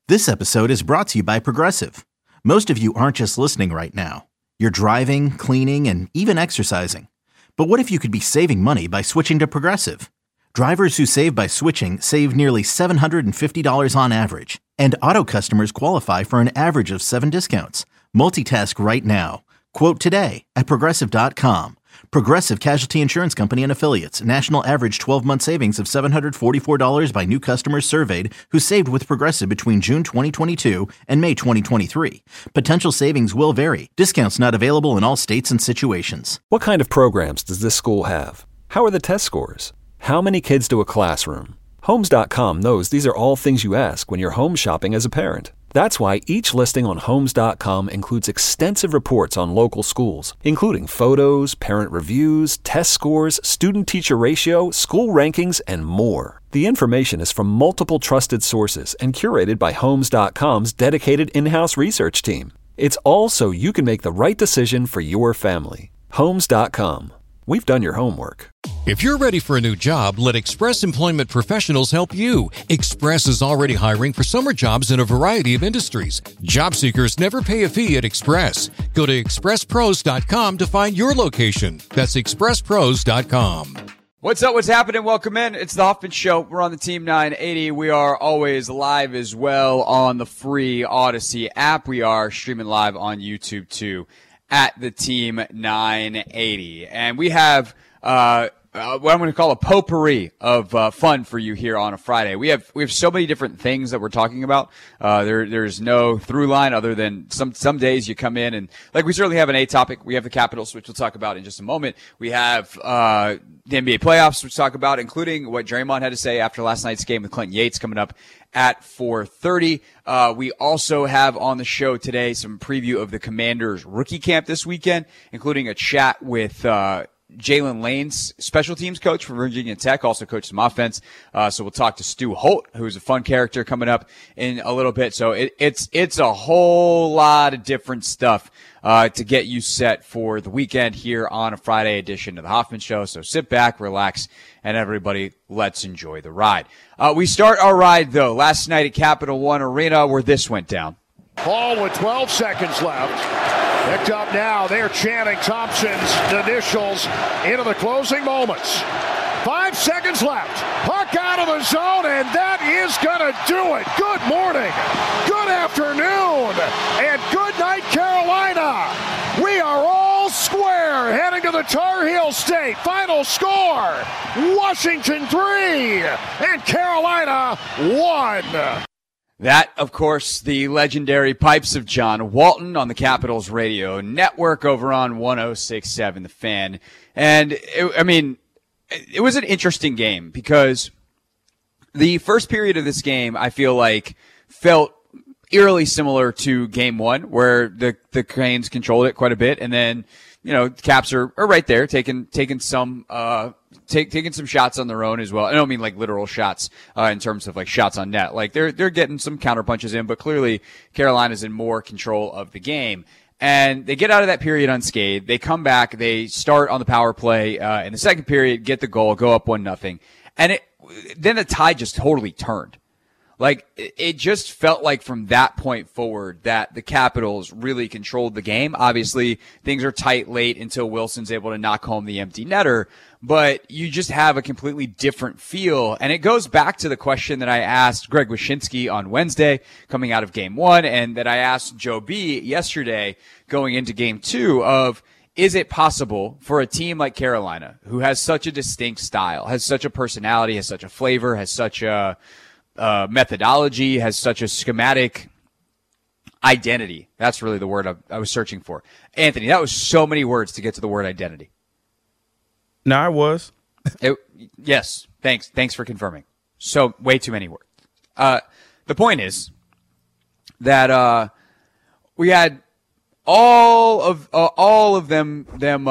This episode is brought to you by Progressive. Most of you aren't just listening right now. You're driving, cleaning, and even exercising. But what if you could be saving money by switching to Progressive? Drivers who save by switching save nearly $750 on average. And auto customers qualify for an average of 7 discounts. Multitask right now. Quote today at Progressive.com. Progressive Casualty Insurance Company and Affiliates. National average 12-month savings of $744 by new customers surveyed who saved with Progressive between June 2022 and May 2023. Potential savings will vary. Discounts not available in all states and situations. What kind of programs does this school have? How are the test scores? How many kids do a classroom? Homes.com knows these are all things you ask when you're home shopping as a parent. That's why each listing on Homes.com includes extensive reports on local schools, including photos, parent reviews, test scores, student-teacher ratio, school rankings, and more. The information is from multiple trusted sources and curated by Homes.com's dedicated in-house research team. It's all so you can make the right decision for your family. Homes.com. We've done your homework. If you're ready for a new job, let Express Employment Professionals help you. Express is already hiring for summer jobs in a variety of industries. Job seekers never pay a fee at Express. Go to expresspros.com to find your location. That's expresspros.com. What's up? What's happening? Welcome in. It's the Hoffman Show. We're on the Team 980. We are always live as well on the free Odyssey app. We are streaming live on YouTube too at the Team 980. And we have what I'm going to call a potpourri of fun for you here on a Friday. We have so many different things that we're talking about. There's no through line other than some days you come in and like we certainly have an A topic. We have the Capitals, which we'll talk about in just a moment. We have the NBA playoffs, which we'll talk about, including what Draymond had to say after last night's game with Clinton Yates coming up at 4:30. We also have on the show today some preview of the Commanders rookie camp this weekend, including a chat with Jalen Lane's special teams coach from Virginia Tech, also coached some offense. So we'll talk to Stu Holt, who's a fun character coming up in a little bit. So it's a whole lot of different stuff to get you set for the weekend here on a Friday edition of the Hoffman Show. So sit back, relax, and everybody, let's enjoy the ride. We start our ride, though, last night at Capital One Arena where this went down. Ball with 12 seconds left. Picked up now. They're chanting Thompson's initials into the closing moments. 5 seconds left. Puck out of the zone, and that is going to do it. Good morning, good afternoon, and good night, Carolina. We are all square heading to the Tar Heel State. Final score, Washington 3 and Carolina 1. That, of course, the legendary pipes of John Walton on the Capitals Radio Network over on 106.7 The Fan. And, it was an interesting game because the first period of this game, I feel like, felt eerily similar to Game 1, where the Cranes controlled it quite a bit. And then, the Caps are right there, taking some shots on their own as well. I don't mean like literal shots, in terms of like shots on net. Like they're getting some counter punches in, but clearly Carolina's in more control of the game. And they get out of that period unscathed. They come back. They start on the power play, in the second period, get the goal, go up 1-0. And then the tide just totally turned. Like, it just felt like from that point forward that the Capitals really controlled the game. Obviously, things are tight late until Wilson's able to knock home the empty netter, but you just have a completely different feel. And it goes back to the question that I asked Greg Wyshynski on Wednesday coming out of Game 1 and that I asked Joe B yesterday going into Game 2 of, is it possible for a team like Carolina, who has such a distinct style, has such a personality, has such a flavor, has such a methodology, has such a schematic identity. That's really the word I was searching for. Anthony, that was so many words to get to the word identity. No, I was. Yes. Thanks for confirming. So way too many words. The point is that we had all of them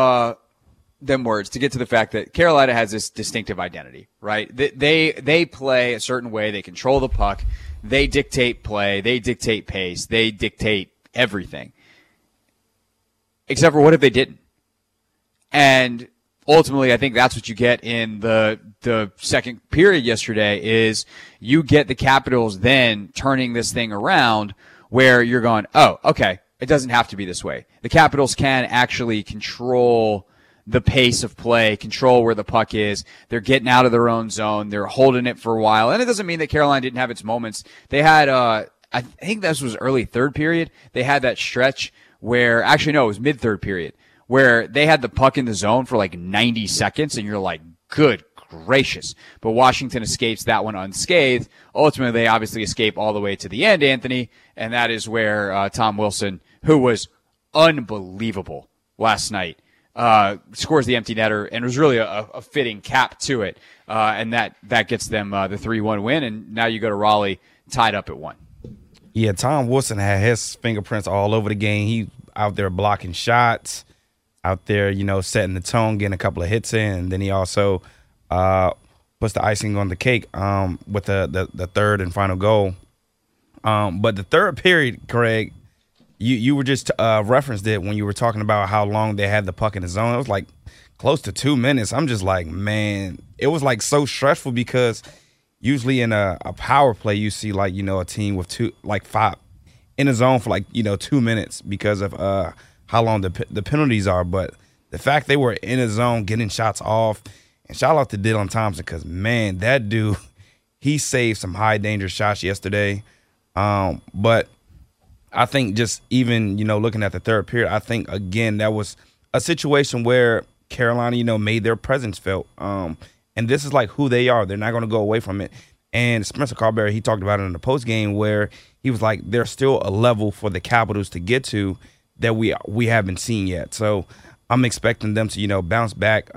words to get to the fact that Carolina has this distinctive identity, right? They play a certain way. They control the puck. They dictate play. They dictate pace. They dictate everything. Except for what if they didn't? And ultimately, I think that's what you get in the second period yesterday is you get the Capitals then turning this thing around where you're going, oh, okay, it doesn't have to be this way. The Capitals can actually control the pace of play, control where the puck is. They're getting out of their own zone. They're holding it for a while. And it doesn't mean that Carolina didn't have its moments. They had, I think this was early third period. They had that stretch where, actually no, it was mid third period, where they had the puck in the zone for like 90 seconds and you're like, good gracious. But Washington escapes that one unscathed. Ultimately, they obviously escape all the way to the end, Anthony, and that is where Tom Wilson, who was unbelievable last night, scores the empty netter, and it was really a fitting cap to it. And that gets them the 3-1 win, and now you go to Raleigh tied up at 1. Yeah, Tom Wilson had his fingerprints all over the game. He out there blocking shots, out there, setting the tone, getting a couple of hits in, and then he also puts the icing on the cake with the third and final goal. But the third period, Craig, you were just referenced it when you were talking about how long they had the puck in the zone. It was like close to 2 minutes. I'm just like, man, it was like so stressful because usually in a power play you see like, a team with five in the zone for 2 minutes because of how long the penalties are. But the fact they were in the zone getting shots off, and shout out to Dylan Thompson because, man, that dude, he saved some high danger shots yesterday. But I think just even, looking at the third period, I think, again, that was a situation where Carolina, made their presence felt. And this is like who they are. They're not going to go away from it. And Spencer Carberry, he talked about it in the postgame where he was like, there's still a level for the Capitals to get to that we haven't seen yet. So I'm expecting them to, bounce back,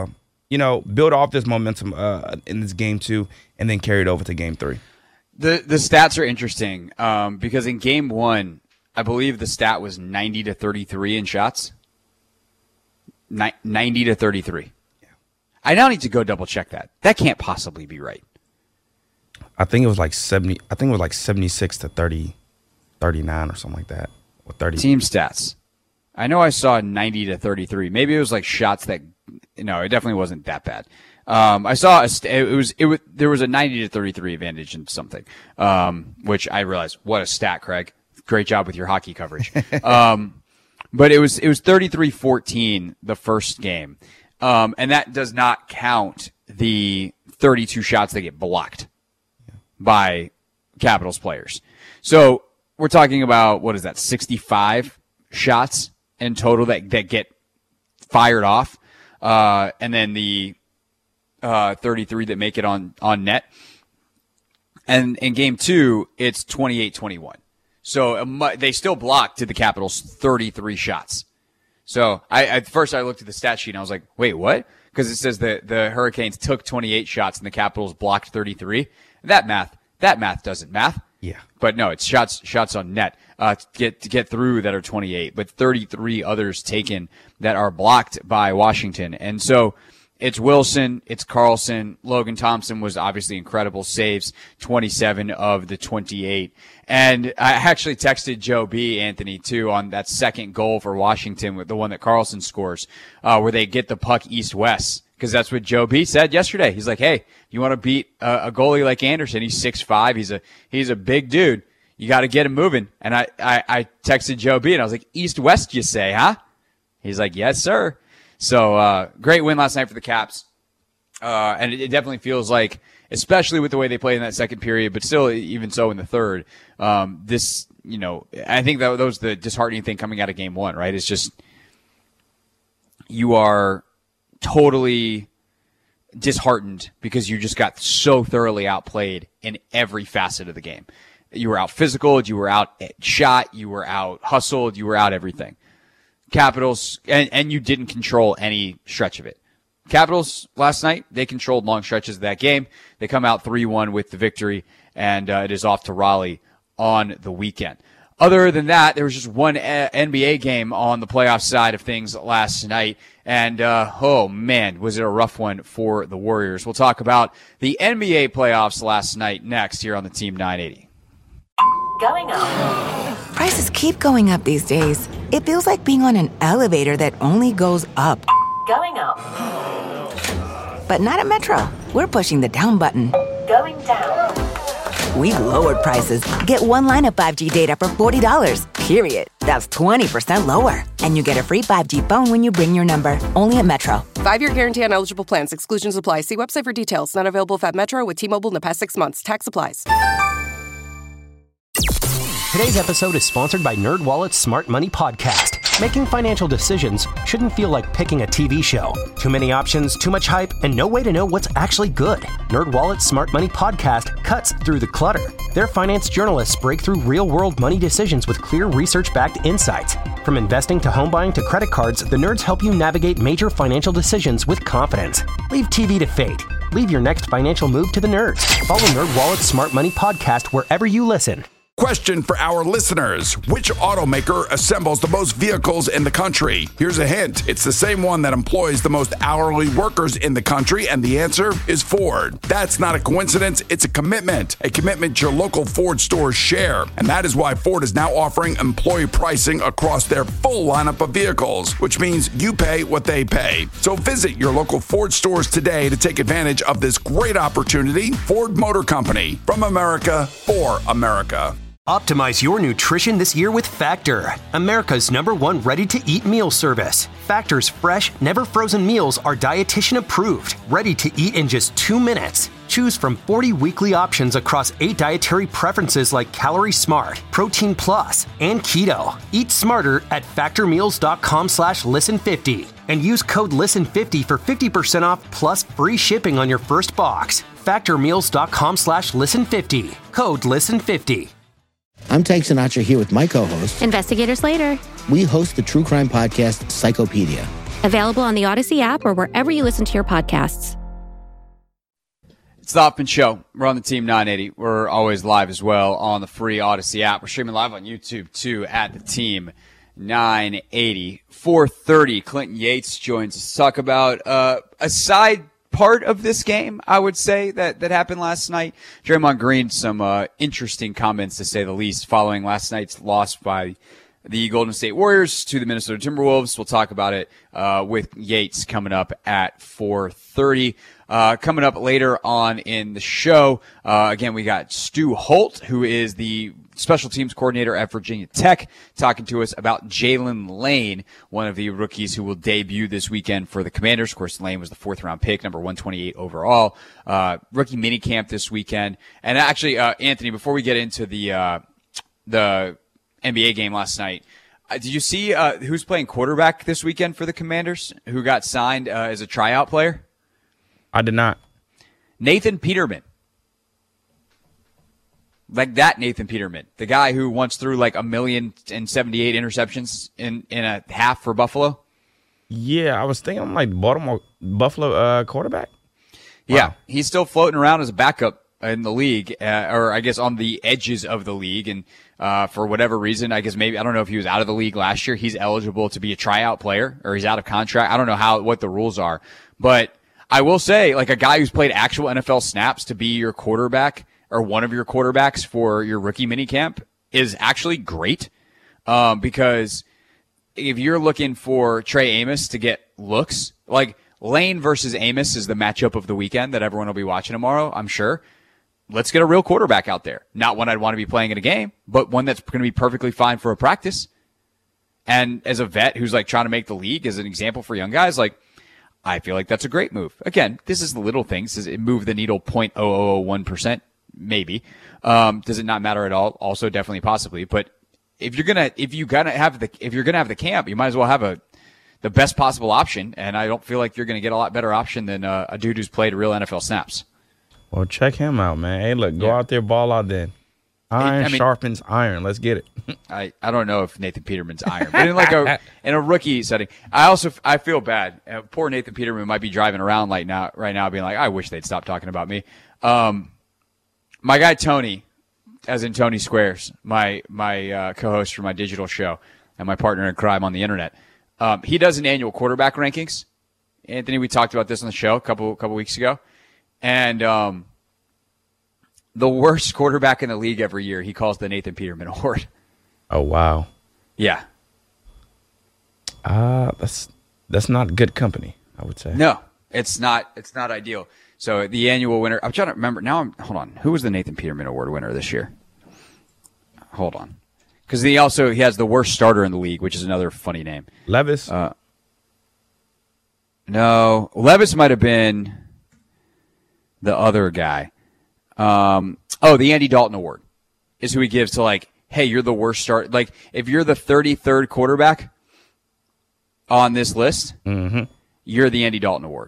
build off this momentum in this game 2 and then carry it over to game 3. The stats are interesting because in game 1, I believe the stat was 90-33 in shots. 90-33. Yeah. I now need to go double check that. That can't possibly be right. I think it was like 70. I think it was like 76 to 30, 39 or something like that. Or 30. Team stats. I know I saw 90-33. Maybe it was like shots that. No, it definitely wasn't that bad. I saw there was a 90-33 advantage in something, which I realized what a stat, Craig. Great job with your hockey coverage. But it was 33-14 the first game, and that does not count the 32 shots that get blocked by Capitals players. So we're talking about, what is that, 65 shots in total that get fired off, and then the 33 that make it on net. And in game 2, it's 28-21. So they still blocked to the Capitals 33 shots. So at first I looked at the stat sheet and I was like, wait, what? Because it says that the Hurricanes took 28 shots and the Capitals blocked 33. That math doesn't math. Yeah. But no, it's shots on net to get through that are 28, but 33 others taken that are blocked by Washington. And so it's Wilson, it's Carlson. Logan Thompson was obviously incredible, saves 27 of the 28. And I actually texted Joe B, Anthony, too, on that second goal for Washington, with the one that Carlson scores, where they get the puck east-west. Because that's what Joe B said yesterday. He's like, hey, you want to beat a goalie like Anderson? He's 6'5". He's a big dude. You got to get him moving. And I texted Joe B, and I was like, east-west, you say, huh? He's like, yes, sir. So great win last night for the Caps. And it definitely feels like, especially with the way they played in that second period, but still even so in the third, this, I think that was the disheartening thing coming out of game 1, right? It's just you are totally disheartened because you just got so thoroughly outplayed in every facet of the game. You were out physical, you were out shot, you were out hustled, you were out everything. Capitals, and you didn't control any stretch of it. Capitals last night, they controlled long stretches of that game. They come out 3-1 with the victory, and it is off to Raleigh on the weekend. Other than that, there was just one NBA game on the playoff side of things last night, and oh man, was it a rough one for the Warriors. We'll talk about the NBA playoffs last night next here on the Team 980. Going up. Prices keep going up these days. It feels like being on an elevator that only goes up. Going up. But not at Metro. We're pushing the down button. Going down. We've lowered prices. Get one line of 5G data for $40, period. That's 20% lower. And you get a free 5G phone when you bring your number. Only at Metro. 5-year guarantee on eligible plans. Exclusions apply. See website for details. Not available at Metro with T-Mobile in the past 6 months. Tax applies. Today's episode is sponsored by NerdWallet's Smart Money Podcast. Making financial decisions shouldn't feel like picking a TV show. Too many options, too much hype, and no way to know what's actually good. NerdWallet's Smart Money Podcast cuts through the clutter. Their finance journalists break through real-world money decisions with clear research-backed insights. From investing to home buying to credit cards, the nerds help you navigate major financial decisions with confidence. Leave TV to fate. Leave your next financial move to the nerds. Follow NerdWallet's Smart Money Podcast wherever you listen. Question for our listeners. Which automaker assembles the most vehicles in the country? Here's a hint. It's the same one that employs the most hourly workers in the country, and the answer is Ford. That's not a coincidence. It's a commitment your local Ford stores share. And that is why Ford is now offering employee pricing across their full lineup of vehicles, which means you pay what they pay. So visit your local Ford stores today to take advantage of this great opportunity. Ford Motor Company, from America for America. Optimize your nutrition this year with Factor, America's #1 ready-to-eat meal service. Factor's fresh, never-frozen meals are dietitian approved, ready to eat in just 2 minutes. Choose from 40 weekly options across 8 dietary preferences like Calorie Smart, Protein Plus, and Keto. Eat smarter at factormeals.com/listen50 and use code LISTEN50 for 50% off plus free shipping on your first box. Factormeals.com/listen50. Code LISTEN50. I'm Tank Sinatra here with my co-host, Investigator Slater. We host the true crime podcast, Psychopedia. Available on the Odyssey app or wherever you listen to your podcasts. It's the Hoffman Show. We're on the Team 980. We're always live as well on the free Odyssey app. We're streaming live on YouTube, too, at the Team 980. 4:30, Clinton Yates joins us to talk about a side part of this game, I would say, that happened last night. Draymond Green, some interesting comments, to say the least, following last night's loss by the Golden State Warriors to the Minnesota Timberwolves. We'll talk about it with Yates coming up at 4:30. Coming up later on in the show, again, we got Stu Holt, who is the special teams coordinator at Virginia Tech, talking to us about Jalen Lane, one of the rookies who will debut this weekend for the Commanders. Of course, Lane was the 4th-round pick, number 128 overall. Rookie minicamp this weekend. And actually, Anthony, before we get into the NBA game last night, did you see who's playing quarterback this weekend for the Commanders, who got signed as a tryout player? I did not. Nathan Peterman. Like that Nathan Peterman, the guy who once threw like 1,078 interceptions in a half for Buffalo. Yeah, I was thinking like Buffalo quarterback. Wow. Yeah, he's still floating around as a backup in the league, or I guess on the edges of the league. And for whatever reason, I guess maybe, I don't know if he was out of the league last year. He's eligible to be a tryout player, or he's out of contract. I don't know what the rules are, but I will say, like, a guy who's played actual NFL snaps to be your quarterback, or one of your quarterbacks for your rookie minicamp, is actually great. Because if you're looking for Trey Amos to get looks, like Lane versus Amos is the matchup of the weekend that everyone will be watching tomorrow, I'm sure. Let's get a real quarterback out there. Not one I'd want to be playing in a game, but one that's going to be perfectly fine for a practice. And as a vet who's like trying to make the league as an example for young guys, like, I feel like that's a great move. Again, this is the little things. Does it move the needle 0.0001%? Maybe. Does it not matter at all? Also, definitely, possibly. But if you're gonna have the camp, you might as well have the best possible option. And I don't feel like you're gonna get a lot better option than a dude who's played real NFL snaps. Well, check him out, man. Hey, look, go out there, ball out then. Iron sharpens iron. Let's get it. I don't know if Nathan Peterman's iron, but in a rookie setting, I feel bad. Poor Nathan Peterman might be driving around right now, being like, I wish they'd stop talking about me. My guy Tony, as in Tony Squares, my co-host for my digital show and my partner in crime on the internet, he does an annual quarterback rankings. Anthony, we talked about this on the show a couple weeks ago, and the worst quarterback in the league every year he calls the Nathan Peterman Award. Oh wow. Yeah. That's that's not good company, I would say. No, it's not. It's not ideal. So the annual winner, I'm trying to remember now. Hold on. Who was the Nathan Peterman Award winner this year? Hold on. Because he has the worst starter in the league, which is another funny name. Levis? No. Levis might have been the other guy. The Andy Dalton Award is who he gives to, like, hey, you're the worst start. Like, if you're the 33rd quarterback on this list, you're the Andy Dalton Award.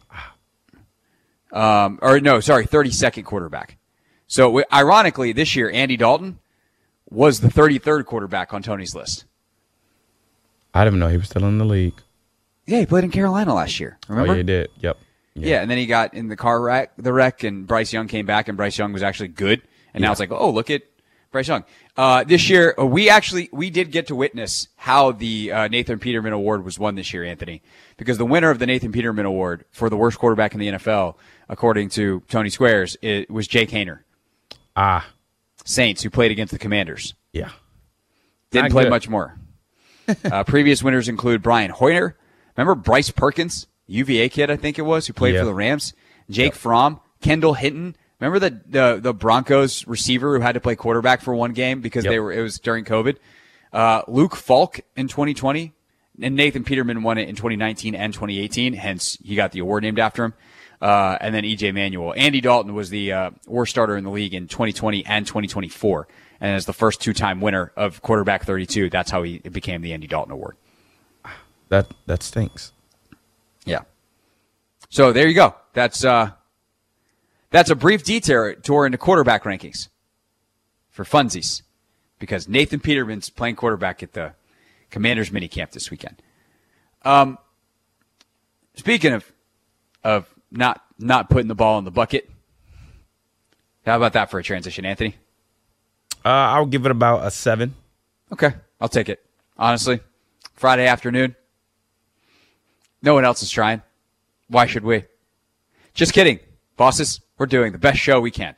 32nd quarterback. So, ironically, this year, Andy Dalton was the 33rd quarterback on Tony's list. I didn't know he was still in the league. Yeah, he played in Carolina last year. Remember? Oh, yeah, he did. Yep. Yeah, and then he got in the wreck, and Bryce Young came back, and Bryce Young was actually good. And now it's like, oh, look at Bryce Young. This year, we did get to witness how the Nathan Peterman Award was won this year, Anthony, because the winner of the Nathan Peterman Award for the worst quarterback in the NFL, according to Tony Squares, it was Jake Haener. Saints, who played against the Commanders. Yeah. Didn't play much more. Previous winners include Brian Hoyer. Remember Bryce Perkins, UVA kid, I think it was, who played for the Rams? Jake Fromm, Kendall Hinton. Remember the Broncos receiver who had to play quarterback for one game because it was during COVID? Luke Falk in 2020, and Nathan Peterman won it in 2019 and 2018. Hence, he got the award named after him. And then EJ Manuel. Andy Dalton was the worst starter in the league in 2020 and 2024, and as the first two-time winner of quarterback 32, that's how it became the Andy Dalton Award. That stinks. Yeah. So there you go. That's a brief detour into quarterback rankings for funsies, because Nathan Peterman's playing quarterback at the Commanders minicamp this weekend. Speaking of not putting the ball in the bucket, how about that for a transition, Anthony? I'll give it about a 7. Okay, I'll take it. Honestly, Friday afternoon. No one else is trying. Why should we? Just kidding, bosses. We're doing the best show we can.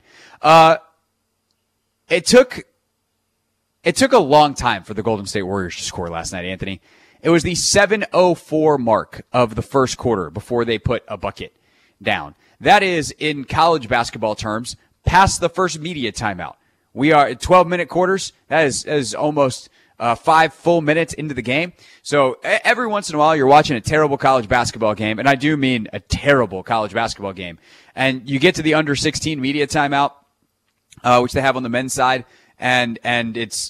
It took a long time for the Golden State Warriors to score last night, Anthony. It was the 7:04 mark of the first quarter before they put a bucket down. That is, in college basketball terms, past the first media timeout. We are at 12-minute quarters. That is almost 5 full minutes into the game. So every once in a while, you're watching a terrible college basketball game, and I do mean a terrible college basketball game, and you get to the under 16 media timeout, which they have on the men's side, and it's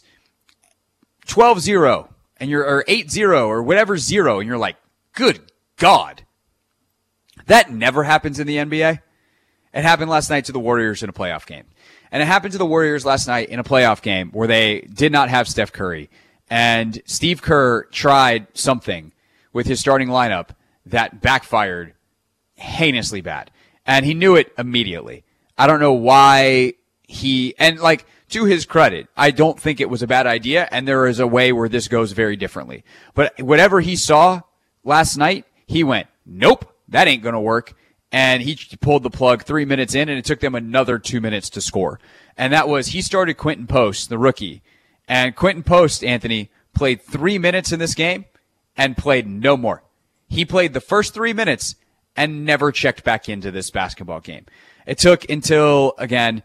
12-0, and or 8-0, or whatever 0, and you're like, good God. That never happens in the NBA. It happened last night to the Warriors in a playoff game. And it happened to the Warriors last night in a playoff game where they did not have Steph Curry. And Steve Kerr tried something with his starting lineup that backfired heinously bad. And he knew it immediately. I don't know why to his credit, I don't think it was a bad idea, and there is a way where this goes very differently. But whatever he saw last night, he went, nope, that ain't going to work. And he pulled the plug 3 minutes in, and it took them another 2 minutes to score. And that was, he started Quentin Post, the rookie. And Quentin Post, Anthony, played 3 minutes in this game and played no more. He played the first 3 minutes and never checked back into this basketball game. It took until, again,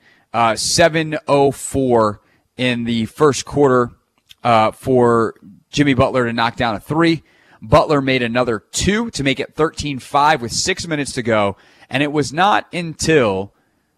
7:04 in the first quarter for Jimmy Butler to knock down a 3. Butler made another 2 to make it 13-5 with 6 minutes to go. And it was not until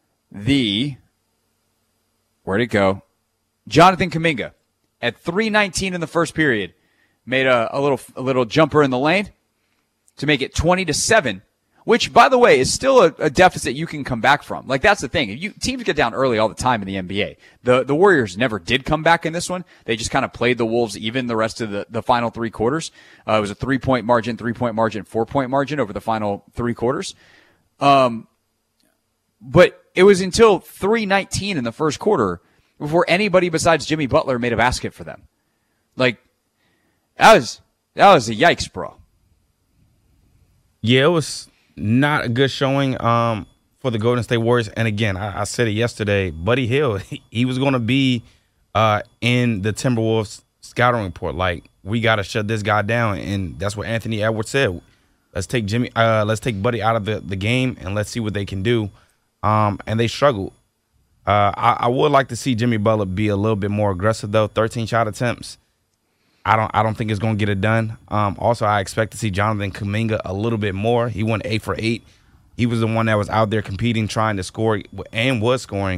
where'd it go? Jonathan Kuminga at 3:19 in the first period made a little jumper in the lane to make it 20-7, which, by the way, is still a deficit you can come back from. Like, that's the thing. Teams get down early all the time in the NBA. The Warriors never did come back in this one. They just kind of played the Wolves even the rest of the final 3 quarters. It was a 3-point margin, 3-point margin, 4-point margin over the final 3 quarters. But it was until 3:19 in the first quarter before anybody besides Jimmy Butler made a basket for them. Like, that was a yikes, bro. Yeah, it was not a good showing for the Golden State Warriors. And again, I said it yesterday, Buddy Hield, he was going to be in the Timberwolves scouting report. Like, we got to shut this guy down, and that's what Anthony Edwards said. Let's take Buddy out of the game, and let's see what they can do. And they struggled. I would like to see Jimmy Butler be a little bit more aggressive, though. 13 shot attempts. I don't think it's going to get it done. Also, I expect to see Jonathan Kuminga a little bit more. He went 8 for 8. He was the one that was out there competing, trying to score, and was scoring.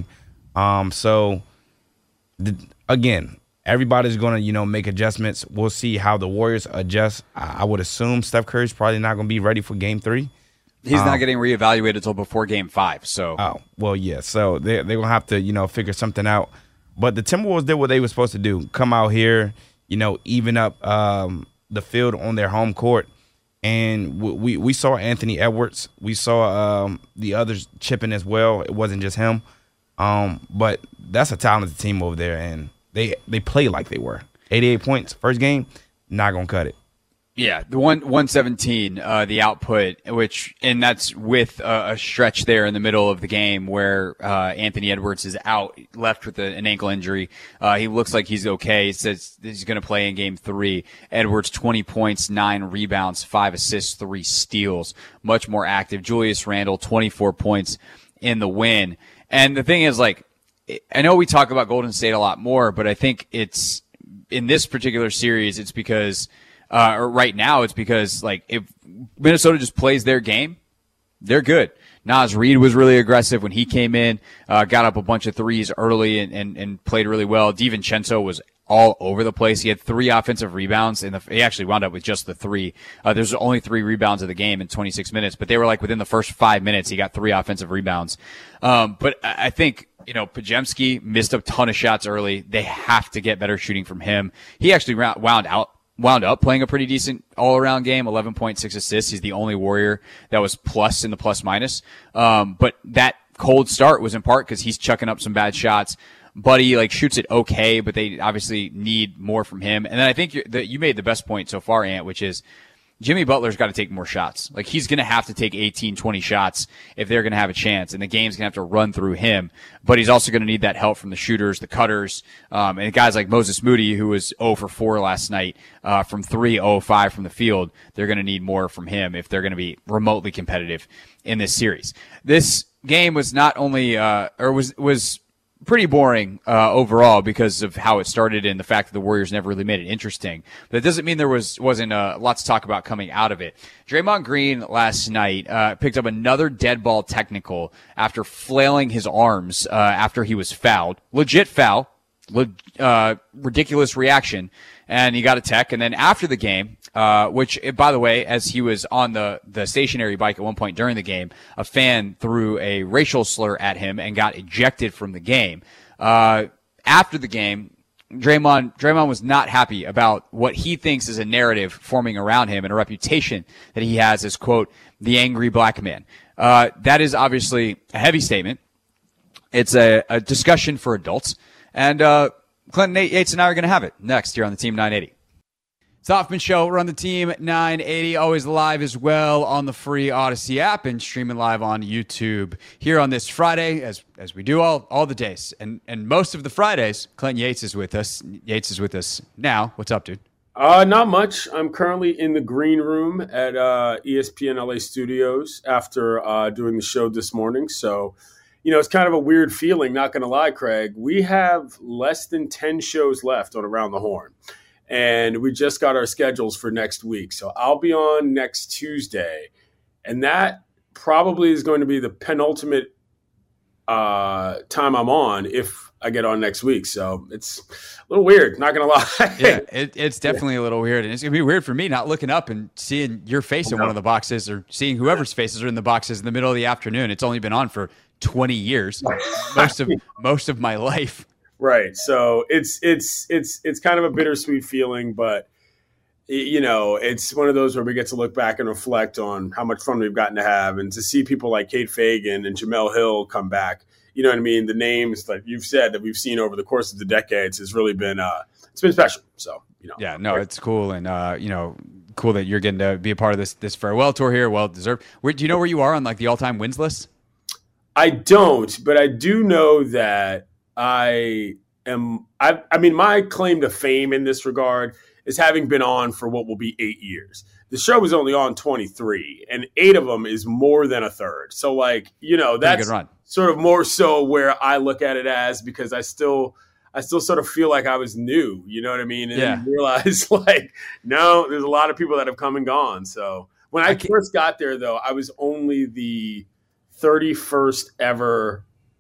Again, everybody's going to, make adjustments. We'll see how the Warriors adjust. I would assume Steph Curry's probably not going to be ready for Game 3. He's not getting reevaluated until before Game 5. So, yeah. So they're going to have to, figure something out. But the Timberwolves did what they were supposed to do. Come out here, even up the field on their home court. And we saw Anthony Edwards. We saw the others chipping as well. It wasn't just him. But that's a talented team over there, and they play like they were. 88 points, first game, not going to cut it. Yeah, the 117, the output, and that's with a stretch there in the middle of the game where Anthony Edwards is out, left with an ankle injury. He looks like he's okay. He says he's going to play in Game 3. Edwards, 20 points, 9 rebounds, 5 assists, 3 steals. Much more active. Julius Randle, 24 points in the win. And the thing is, I know we talk about Golden State a lot more, but I think it's in this particular series, it's because or right now, it's because if Minnesota just plays their game, they're good. Naz Reid was really aggressive when he came in, got up a bunch of threes early and played really well. DiVincenzo was all over the place. He had 3 offensive rebounds, and he actually wound up with just the 3. There's only 3 rebounds of the game in 26 minutes, but they were within the first 5 minutes, he got 3 offensive rebounds. But I think, Podziemski missed a ton of shots early. They have to get better shooting from him. He actually wound up playing a pretty decent all-around game, 11.6 assists. He's the only Warrior that was plus in the plus-minus. But that cold start was in part because he's chucking up some bad shots. Buddy shoots it okay, but they obviously need more from him. And then I think you made the best point so far, Ant, which is Jimmy Butler's got to take more shots. He's going to have to take 18, 20 shots if they're going to have a chance, and the game's going to have to run through him. But he's also going to need that help from the shooters, the cutters, and guys like Moses Moody, who was 0 for 4 last night from 3, 0 5 from the field. They're going to need more from him if they're going to be remotely competitive in this series. This game was not only was pretty boring overall because of how it started and the fact that the Warriors never really made it interesting. But it doesn't mean there wasn't lots to talk about coming out of it. Draymond Green last night picked up another dead ball technical after flailing his arms after he was fouled. Legit foul. Ridiculous reaction. And he got a tech. And then after the game, which, by the way, as he was on the stationary bike at one point during the game, a fan threw a racial slur at him and got ejected from the game. After the game, Draymond was not happy about what he thinks is a narrative forming around him and a reputation that he has as, quote, the angry black man. That is obviously a heavy statement. It's a discussion for adults. And Clinton Yates and I are going to have it next here on the Team 980. It's the Hoffman Show. We're on the Team 980, always live as well on the free Odyssey app and streaming live on YouTube here on this Friday, as we do all the days. And most of the Fridays, Clinton Yates is with us. Yates is with us now. What's up, dude? Not much. I'm currently in the green room at ESPN LA Studios after doing the show this morning. So, it's kind of a weird feeling, not going to lie, Craig. We have less than 10 shows left on Around the Horn. And we just got our schedules for next week. So I'll be on next Tuesday. And that probably is going to be the penultimate time I'm on if I get on next week. So it's a little weird, not going to lie. Yeah, it's definitely a little weird. And it's going to be weird for me not looking up and seeing your face in one of the boxes or seeing whoever's faces are in the boxes in the middle of the afternoon. It's only been on for 20 years, most of my life. Right. So it's kind of a bittersweet feeling, but it's one of those where we get to look back and reflect on how much fun we've gotten to have, and to see people like Kate Fagan and Jamel Hill come back. You know what I mean? The names that you've said that we've seen over the course of the decades has really been it's been special. So yeah, no, it's cool, and cool that you're getting to be a part of this farewell tour here. Well deserved. Do you know where you are on the all-time wins list? I don't, but I do know that I my claim to fame in this regard is having been on for what will be 8 years. The show was only on 23, and 8 of them is more than a third. So, like, that's sort of more so where I look at it as, because I still sort of feel like I was new, you know what I mean? And then realize, like, no, there's a lot of people that have come and gone. So when I first got there, though, I was only the 31st ever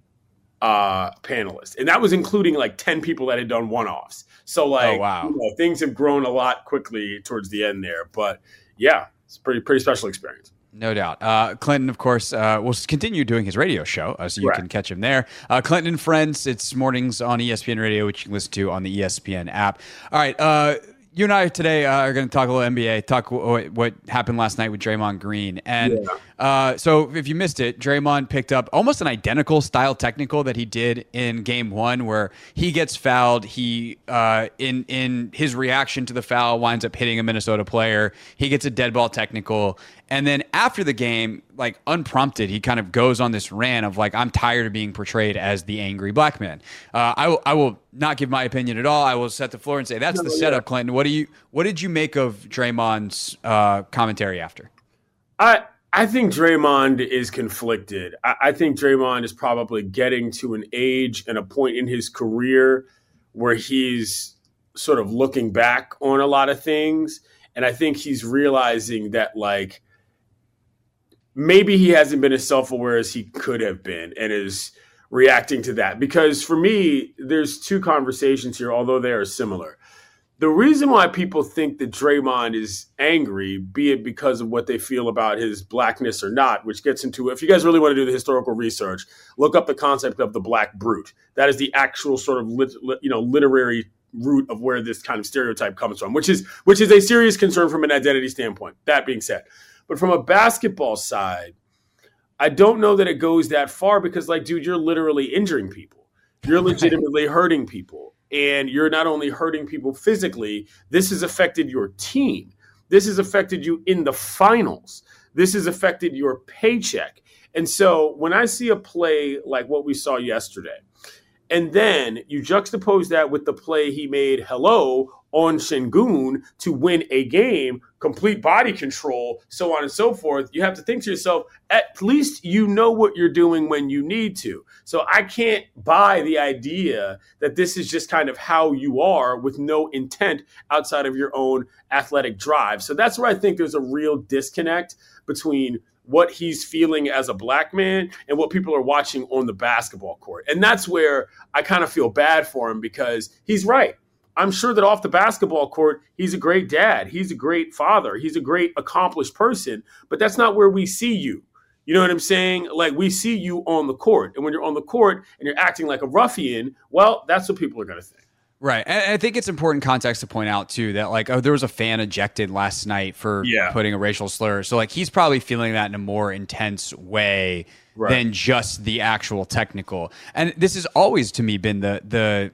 panelist. And that was including like 10 people that had done one-offs. So, like, things have grown a lot quickly towards the end there. But, yeah, it's a pretty special experience. No doubt. Clinton, of course, will continue doing his radio show, so you can catch him there. Clinton and Friends, it's mornings on ESPN Radio, which you can listen to on the ESPN app. All right, you and I today are going to talk a little NBA, talk what happened last night with Draymond Green. And so if you missed it, Draymond picked up almost an identical style technical that he did in Game 1, where he gets fouled. He, in his reaction to the foul, winds up hitting a Minnesota player. He gets a dead ball technical. And then after the game, like unprompted, he kind of goes on this rant of like, I'm tired of being portrayed as the angry black man. I will not give my opinion at all. I will set the floor and say that's the setup, Clinton. What did you make of Draymond's commentary after? I think Draymond is conflicted. I think Draymond is probably getting to an age and a point in his career where he's sort of looking back on a lot of things. And I think he's realizing that, like, maybe he hasn't been as self-aware as he could have been and is reacting to that. Because for me, there's two conversations here, although they are similar. The reason why people think that Draymond is angry, be it because of what they feel about his blackness or not, which gets into, if you guys really want to do the historical research, look up the concept of the black brute. That is the actual sort of literary root of where this kind of stereotype comes from, which is a serious concern from an identity standpoint. That being said, but from a basketball side, I don't know that it goes that far because, like, dude, you're literally injuring people. You're legitimately hurting people. And you're not only hurting people physically, this has affected your team. This has affected you in the finals. This has affected your paycheck. And so when I see a play like what we saw yesterday, and then you juxtapose that with the play he made on Şengün to win a game, complete body control, so on and so forth, you have to think to yourself, at least you know what you're doing when you need to. So I can't buy the idea that this is just kind of how you are with no intent outside of your own athletic drive. So that's where I think there's a real disconnect between what he's feeling as a black man and what people are watching on the basketball court. And that's where I kind of feel bad for him because he's right. I'm sure that off the basketball court, he's a great dad. He's a great father. He's a great accomplished person, but that's not where we see you. You know what I'm saying? Like, we see you on the court. And when you're on the court and you're acting like a ruffian, well, that's what people are going to think. Right. And I think it's important context to point out, too, that, like, there was a fan ejected last night for putting a racial slur. So, like, he's probably feeling that in a more intense way than just the actual technical. And this has always, to me, been the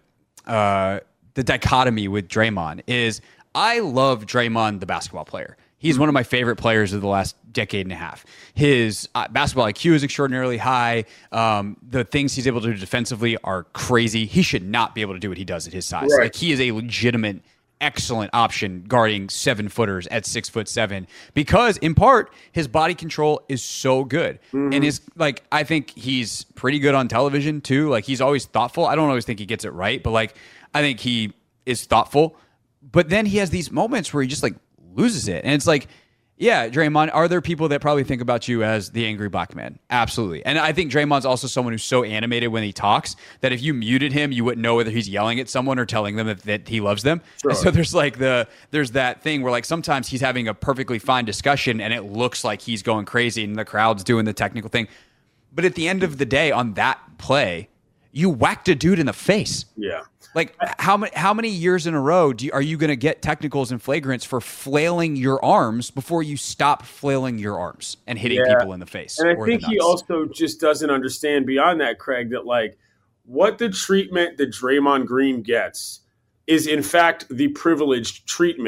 dichotomy with Draymond is I love Draymond, the basketball player. He's one of my favorite players of the last decade and a half. His basketball IQ is extraordinarily high. The things he's able to do defensively are crazy. He should not be able to do what he does at his size. Like, he is a legitimate, excellent option guarding 7-footers at 6'7" because, in part, his body control is so good. And his, like, I think he's pretty good on television too. Like, he's always thoughtful. I don't always think he gets it right, but, like, I think he is thoughtful. But then he has these moments where he just, like, loses it. And it's like, yeah, Draymond, are there people that probably think about you as the angry black man? Absolutely. And I think Draymond's also someone who's so animated when he talks that if you muted him, you wouldn't know whether he's yelling at someone or telling them that he loves them. Sure. And so there's like there's that thing where, like, sometimes he's having a perfectly fine discussion and it looks like he's going crazy and the crowd's doing the technical thing. But at the end of the day, on that play, you whacked a dude in the face. Yeah. Like, how many years in a row are you going to get technicals and flagrants for flailing your arms before you stop flailing your arms and hitting people in the face? And I think he also just doesn't understand beyond that, Craig, that, like, what the treatment that Draymond Green gets is, in fact, the privileged treatment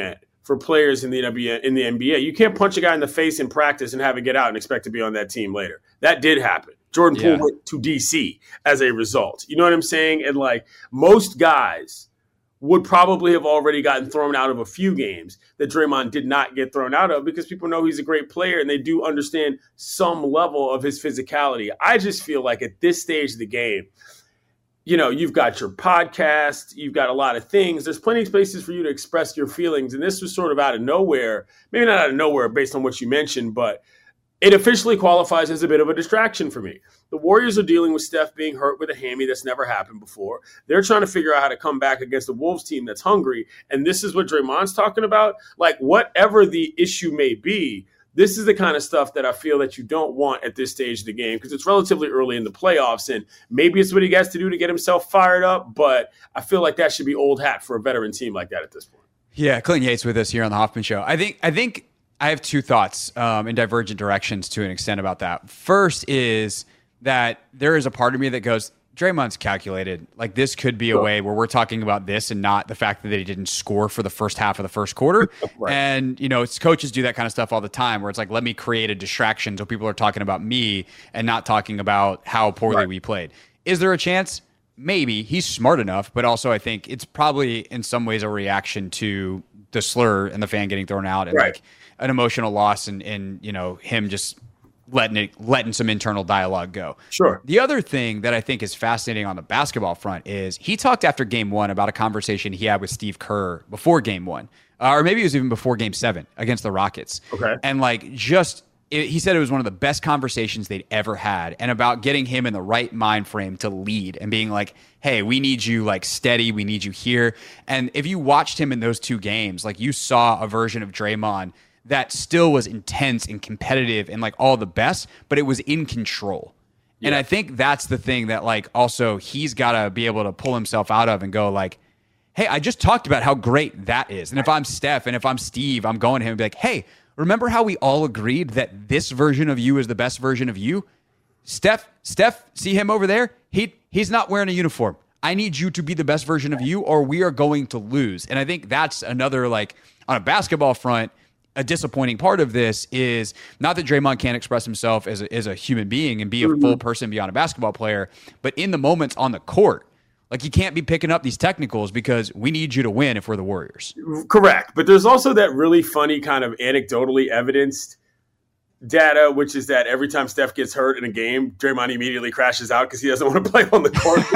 for players in the NBA. You can't punch a guy in the face in practice and have it get out and expect to be on that team later. That did happen. Jordan Poole went to DC as a result. You know what I'm saying? And like most guys would probably have already gotten thrown out of a few games that Draymond did not get thrown out of because people know he's a great player and they do understand some level of his physicality. I just feel like at this stage of the game, you know, you've got your podcast, you've got a lot of things. There's plenty of spaces for you to express your feelings. And this was sort of out of nowhere, maybe not out of nowhere based on what you mentioned, but it officially qualifies as a bit of a distraction for me. The Warriors are dealing with Steph being hurt with a hammy that's never happened before. They're trying to figure out how to come back against the Wolves team that's hungry. And this is what Draymond's talking about. Like, whatever the issue may be, this is the kind of stuff that I feel that you don't want at this stage of the game because it's relatively early in the playoffs. And maybe it's what he has to do to get himself fired up. But I feel like that should be old hat for a veteran team like that at this point. Yeah, Clinton Yates with us here on the Hoffman Show. I think I have two thoughts in divergent directions to an extent about that. First is that there is a part of me that goes, Draymond's calculated. Like, this could be a way where we're talking about this and not the fact that he didn't score for the first half of the first quarter. Right. And, you know, coaches do that kind of stuff all the time where it's like, let me create a distraction so people are talking about me and not talking about how poorly we played. Is there a chance? Maybe. He's smart enough, but also I think it's probably in some ways a reaction to the slur and the fan getting thrown out and like an emotional loss and you know, him just letting some internal dialogue go. Sure. The other thing that I think is fascinating on the basketball front is he talked after game one about a conversation he had with Steve Kerr before game one, or maybe it was even before game 7 against the Rockets. Okay. And like he said it was one of the best conversations they'd ever had, and about getting him in the right mind frame to lead and being like, hey, we need you like steady. We need you here. And if you watched him in those 2 games, like you saw a version of Draymond that still was intense and competitive and like all the best, but it was in control. Yeah. And I think that's the thing that like also he's got to be able to pull himself out of and go like, hey, I just talked about how great that is. And if I'm Steph and if I'm Steve, I'm going to him and be like, hey, remember how we all agreed that this version of you is the best version of you? Steph, see him over there? He's not wearing a uniform. I need you to be the best version of you or we are going to lose. And I think that's another, like, on a basketball front, a disappointing part of this is not that Draymond can't express himself as a human being and be a full person beyond a basketball player, but in the moments on the court, like you can't be picking up these technicals because we need you to win if we're the Warriors. Correct. But there's also that really funny kind of anecdotally evidenced data, which is that every time Steph gets hurt in a game, Draymond immediately crashes out because he doesn't want to play on the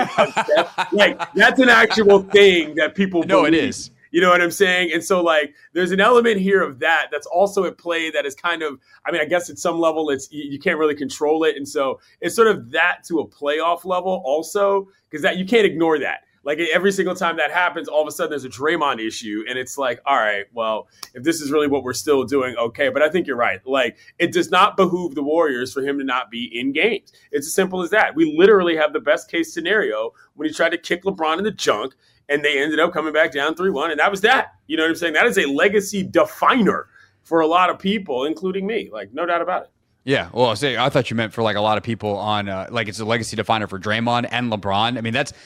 court. Like, that's an actual thing that people believe. No, it is. You know what I'm saying? And so, like, there's an element here of that's also at play that is kind of, I mean, I guess at some level you can't really control it. And so it's sort of that to a playoff level also, because that you can't ignore that. Like, every single time that happens, all of a sudden there's a Draymond issue. And it's like, all right, well, if this is really what we're still doing, okay. But I think you're right. Like, it does not behoove the Warriors for him to not be in games. It's as simple as that. We literally have the best case scenario when he tried to kick LeBron in the junk, and they ended up coming back down 3-1, and that was that. You know what I'm saying? That is a legacy definer for a lot of people, including me. Like, no doubt about it. Yeah, well, I thought you meant for like a lot of people on like it's a legacy definer for Draymond and LeBron. I mean, that is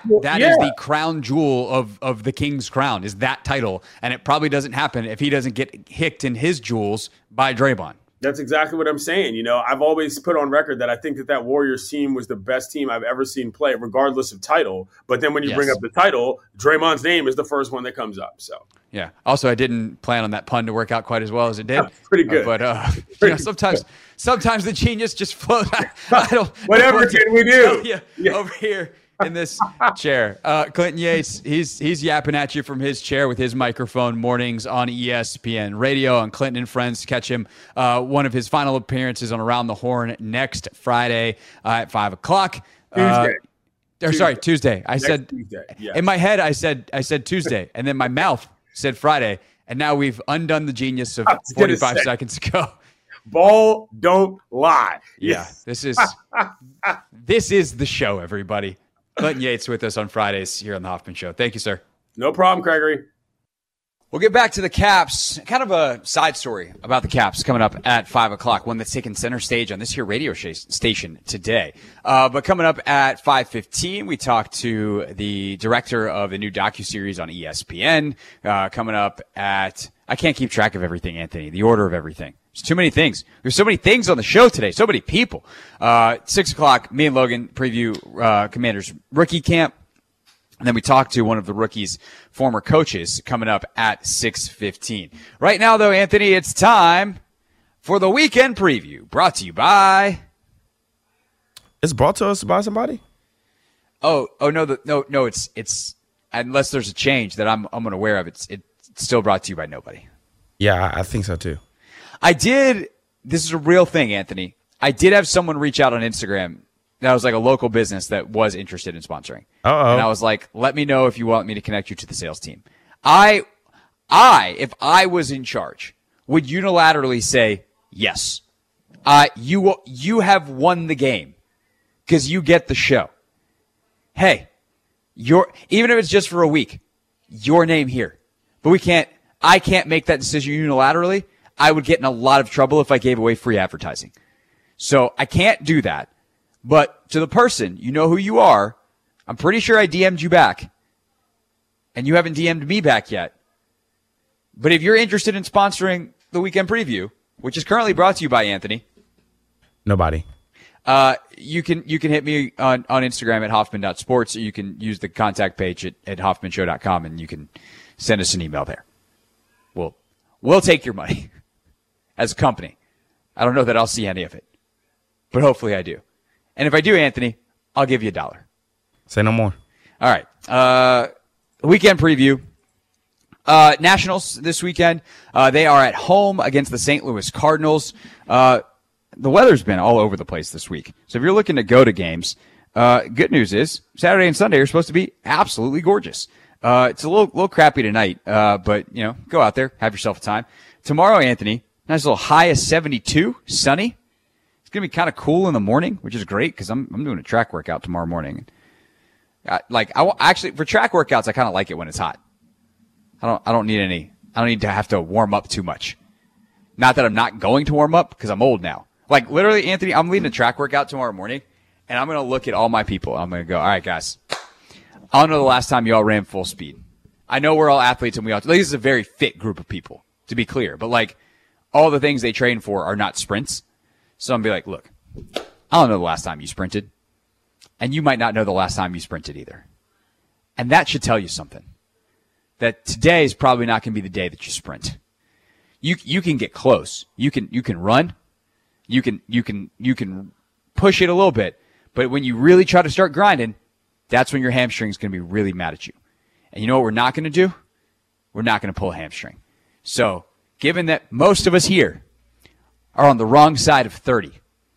the crown jewel of the King's crown is that title, and it probably doesn't happen if he doesn't get hicked in his jewels by Draymond. That's exactly what I'm saying. You know, I've always put on record that I think that Warriors team was the best team I've ever seen play, regardless of title. But then when you bring up the title, Draymond's name is the first one that comes up. So yeah. Also, I didn't plan on that pun to work out quite as well as it did. That's pretty good. But you know, sometimes the genius just flows. Whatever can we do? Over here in this chair. Clinton Yates, he's yapping at you from his chair with his microphone mornings on ESPN Radio. And Clinton and Friends catch him one of his final appearances on Around the Horn next Friday at 5 o'clock. Tuesday. I said Tuesday. Yeah. In my head, I said Tuesday, and then my mouth said Friday, and now we've undone the genius of 45 seconds ago. Ball don't lie. Yeah, this is the show, everybody. Clinton Yates with us on Fridays here on the Hoffman Show. Thank you, sir. No problem, Gregory. We'll get back to the Caps. Kind of a side story about the Caps coming up at 5 o'clock, one that's taken center stage on this here radio station today. But coming up at 5:15, we talk to the director of the new docuseries on ESPN. Coming up at, I can't keep track of everything, Anthony, the order of everything. There's too many things. There's so many things on the show today, so many people. 6 o'clock, me and Logan preview Commanders rookie camp. And then we talked to one of the rookies' former coaches coming up at 6:15. Right now, though, Anthony, it's time for the weekend preview, brought to you by. It's brought to us by somebody? No, it's unless there's a change that I'm unaware of. It's still brought to you by nobody. Yeah, I think so too. This is a real thing, Anthony. I did have someone reach out on Instagram. That was like a local business that was interested in sponsoring. Uh-oh. And I was like, let me know if you want me to connect you to the sales team. If I was in charge, would unilaterally say, yes, you have won the game because you get the show. Hey, even if it's just for a week, your name here. But I can't make that decision unilaterally. I would get in a lot of trouble if I gave away free advertising. So I can't do that. But to the person, you know who you are. I'm pretty sure I DM'd you back. And you haven't DM'd me back yet. But if you're interested in sponsoring the weekend preview, which is currently brought to you by Anthony. Nobody. You can hit me on Instagram at Hoffman.sports, or you can use the contact page at HoffmanShow.com, and you can send us an email there. We'll take your money as a company. I don't know that I'll see any of it, but hopefully I do. And if I do, Anthony, I'll give you $1. Say no more. All right. Weekend preview. Nationals this weekend. They are at home against the St. Louis Cardinals. The weather's been all over the place this week. So if you're looking to go to games, good news is Saturday and Sunday are supposed to be absolutely gorgeous. It's a little crappy tonight, but go out there, have yourself a time. Tomorrow, Anthony, nice little high of 72, sunny. It's going to be kind of cool in the morning, which is great because I'm doing a track workout tomorrow morning. Actually, for track workouts, I kind of like it when it's hot. I don't need to have to warm up too much. Not that I'm not going to warm up because I'm old now. Like literally, Anthony, I'm leading a track workout tomorrow morning and I'm going to look at all my people. I'm going to go, all right, guys, I don't know the last time you all ran full speed. I know we're all athletes and this is a very fit group of people, to be clear, but all the things they train for are not sprints. So I'm going to be like, look, I don't know the last time you sprinted, and you might not know the last time you sprinted either. And that should tell you something. That today is probably not going to be the day that you sprint. You can get close. You can run. You can push it a little bit. But when you really try to start grinding, that's when your hamstring is going to be really mad at you. And you know what we're not going to do? We're not going to pull a hamstring. So, given that most of us here are on the wrong side of 30,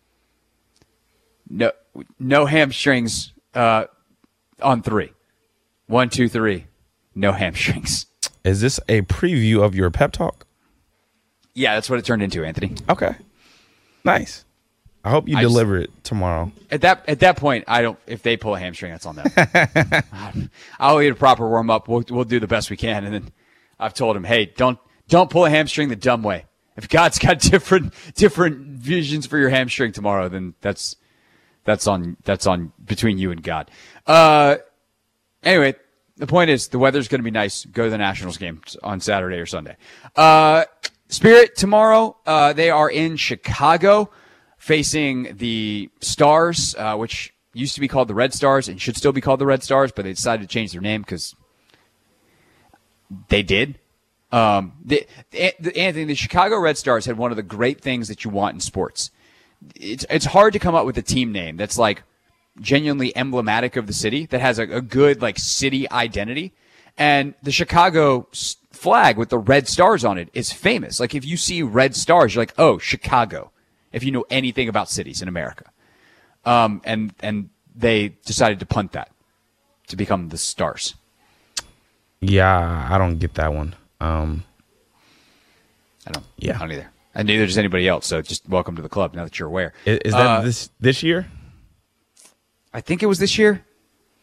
no hamstrings on 3. 1, 2, 3. No hamstrings. Is this a preview of your pep talk? Yeah, that's what it turned into, Anthony. Okay. Nice. I hope you deliver it tomorrow. At that point, if they pull a hamstring, that's on them. I'll need a proper warm up. We'll do the best we can. And then I've told him, hey, don't pull a hamstring the dumb way. If God's got different visions for your hamstring tomorrow, then that's on between you and God. Anyway, the point is the weather's going to be nice. Go to the Nationals game on Saturday or Sunday. Spirit tomorrow, they are in Chicago facing the Stars, which used to be called the Red Stars and should still be called the Red Stars, but they decided to change their name because they did. Anthony, the Chicago Red Stars had one of the great things that you want in sports. It's hard to come up with a team name that's genuinely emblematic of the city, that has a good city identity. And the Chicago flag with the red stars on it is famous. If you see red stars, you're like, oh, Chicago, if you know anything about cities in America. And they decided to punt that to become the Stars. Yeah, I don't get that one. I don't either. And neither does anybody else. So just welcome to the club now that you're aware. Is that this year? I think it was this year.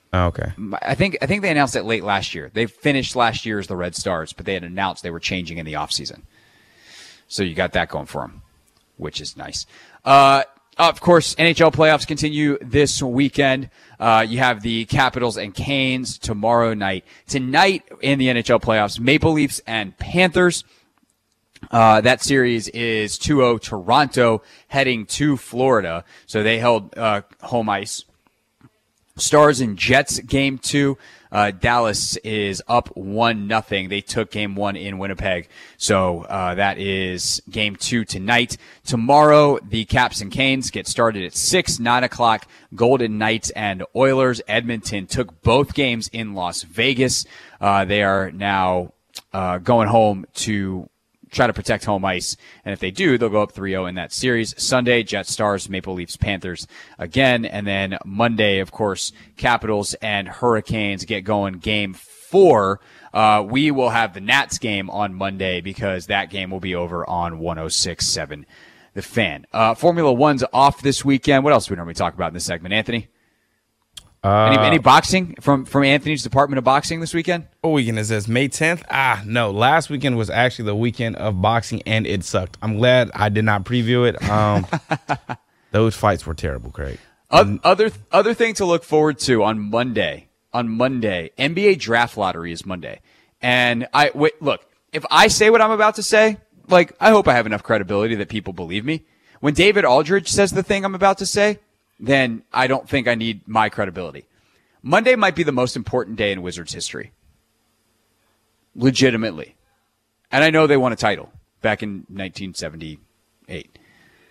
Oh, okay. I think they announced it late last year. They finished last year as the Red Stars, but they had announced they were changing in the offseason. So you got that going for them, which is nice. Of course, NHL playoffs continue this weekend. You have the Capitals and Canes tomorrow night. Tonight in the NHL playoffs, Maple Leafs and Panthers. That series is 2-0 Toronto heading to Florida. So they held home ice. Stars and Jets game 2. Dallas is up 1-0. They took game 1 in Winnipeg. So that is game 2 tonight. Tomorrow, the Caps and Canes get started at 6, 9 o'clock. Golden Knights and Oilers. Edmonton took both games in Las Vegas. They are now going home to try to protect home ice. And if they do, they'll go up 3-0 in that series. Sunday, Jets, Stars, Maple Leafs, Panthers again. And then Monday, of course, Capitals and Hurricanes get going game 4. We will have the Nats game on Monday because that game will be over on 106.7 The Fan. Formula One's off this weekend. What else do we normally talk about in this segment, Anthony? Any boxing from Anthony's Department of Boxing this weekend? What weekend is this? May 10th? No. Last weekend was actually the weekend of boxing, and it sucked. I'm glad I did not preview it. Those fights were terrible, Craig. Other thing to look forward to on Monday, NBA Draft Lottery is Monday. And look, if I say what I'm about to say, like, I hope I have enough credibility that people believe me. When David Aldridge says the thing I'm about to say, then I don't think I need my credibility. Monday might be the most important day in Wizards history. Legitimately. And I know they won a title back in 1978.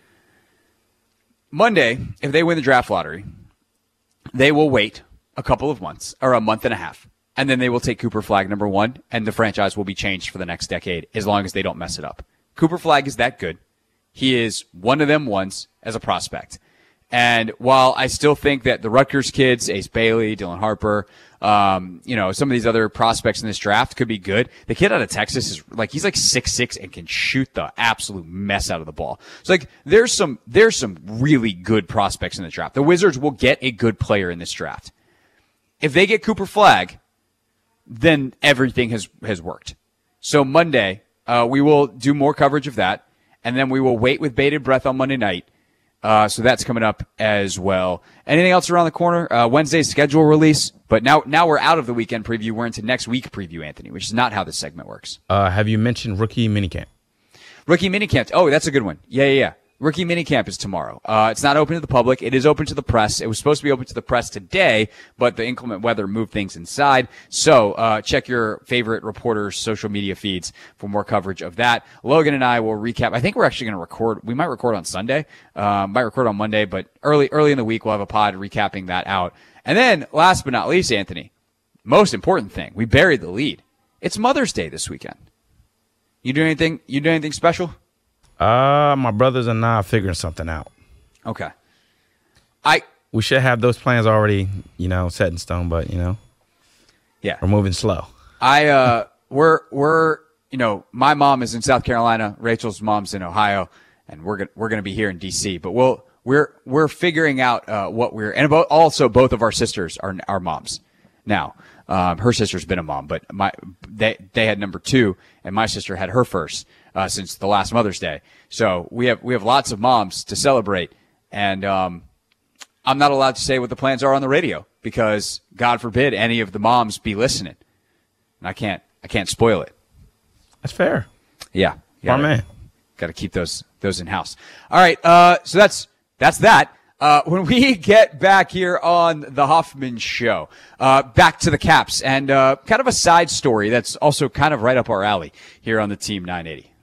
Monday, if they win the draft lottery, they will wait a couple of months, or a month and a half, and then they will take Cooper Flagg number 1, and the franchise will be changed for the next decade as long as they don't mess it up. Cooper Flagg is that good. He is one of them ones as a prospect. And while I still think that the Rutgers kids, Ace Bailey, Dylan Harper, some of these other prospects in this draft could be good. The kid out of Texas is he's 6'6" and can shoot the absolute mess out of the ball. So there's some really good prospects in the draft. The Wizards will get a good player in this draft. If they get Cooper Flagg, then everything has worked. So Monday, we will do more coverage of that, and then we will wait with bated breath on Monday night. So that's coming up as well. Anything else around the corner? Wednesday's schedule release. But now we're out of the weekend preview. We're into next week preview, Anthony, which is not how this segment works. Have you mentioned rookie minicamp? Rookie minicamp. Oh, that's a good one. Yeah. Rookie minicamp is tomorrow. It's not open to the public. It is open to the press. It was supposed to be open to the press today, but the inclement weather moved things inside. So check your favorite reporters' social media feeds for more coverage of that. Logan and I will recap. I think we're actually going to record. We might record on Sunday. Might record on Monday, but early in the week we'll have a pod recapping that out. And then last but not least, Anthony, most important thing, we buried the lead. It's Mother's Day this weekend. You do anything special? My brothers and I are figuring something out. Okay. We should have those plans already, set in stone, but yeah, we're moving slow. We're my mom is in South Carolina, Rachel's mom's in Ohio, and we're gonna be here in DC. But we're figuring out and also both of our sisters are moms now. Her sister's been a mom, but they had number 2, and my sister had her first since the last Mother's Day. So we have lots of moms to celebrate, and I'm not allowed to say what the plans are on the radio because God forbid any of the moms be listening, and I can't spoil it. That's fair. Yeah, my man. Got to keep those in house. All right, so that's that. When we get back here on the Hoffman Show, back to the Caps and kind of a side story that's also kind of right up our alley here on the Team 980.